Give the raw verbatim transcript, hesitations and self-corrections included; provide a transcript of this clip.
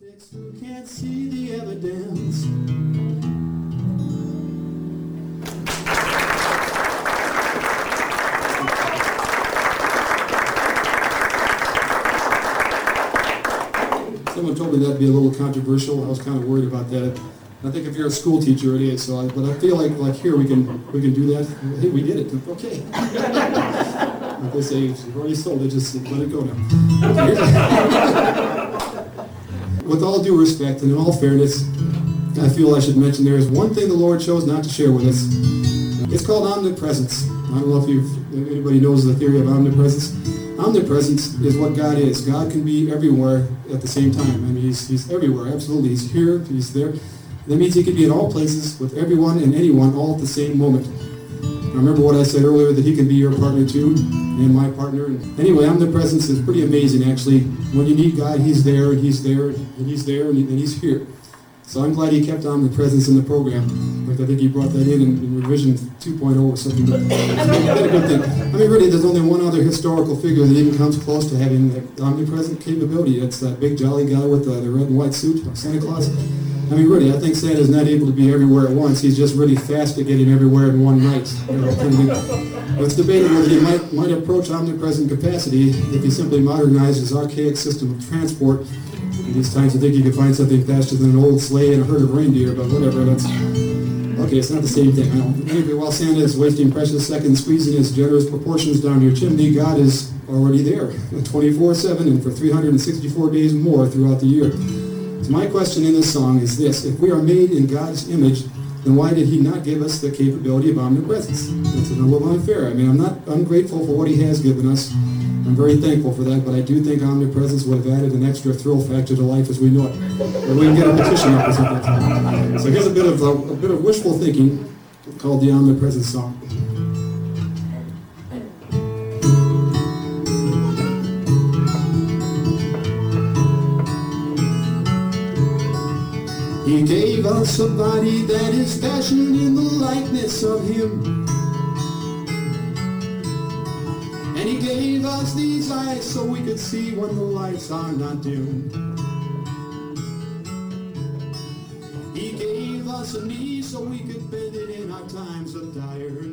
Who can't see the evidence? Someone told me that'd be a little controversial. I was kind of worried about that. I think if you're a school teacher, it is. So, I, but I feel like like here we can we can do that. Hey, we did it. Okay. Like they say, you've already sold it. Just let it go now. With all due respect and in all fairness, I feel I should mention there is one thing the Lord chose not to share with us. It's called omnipresence. I don't know if you've, if anybody knows the theory of omnipresence. Omnipresence is what God is. God can be everywhere at the same time. I mean, he's, he's everywhere, absolutely. He's here, he's there. That means he can be in all places with everyone and anyone all at the same moment. I remember what I said earlier, that he can be your partner too, and my partner. Anyway, omnipresence is pretty amazing, actually. When you need God, he's there, and he's there, and he's there, and, he, and he's here. So I'm glad he kept omnipresence in the program. In fact, I think he brought that in in, in revision two point oh or something. But it's a good thing. I mean, really, there's only one other historical figure that even comes close to having that omnipresent capability. That's that big jolly guy with the, the red and white suit, Santa Claus. I mean, really, I think Santa's not able to be everywhere at once. He's just really fast at getting everywhere in one night. You know, it's debatable that he might, might approach omnipresent capacity if he simply modernized his archaic system of transport. In these times, I think you could find something faster than an old sleigh and a herd of reindeer, but whatever, that's... Okay, it's not the same thing. I don't, anyway, while Santa is wasting precious seconds squeezing his generous proportions down your chimney, God is already there, twenty-four seven and for three hundred sixty-four days more throughout the year. So my question in this song is this: if we are made in God's image, then why did he not give us the capability of omnipresence? That's a little unfair. I mean, I'm not ungrateful for what he has given us. I'm very thankful for that, but I do think omnipresence would have added an extra thrill factor to life as we know it. Or we can get a petition up or something. So here's a bit of a, a bit of wishful thinking called the Omnipresence Song. He gave us a body that is fashioned in the likeness of him. And he gave us these eyes so we could see when the lights are not dim. He gave us a knee so we could bend it in our times of dire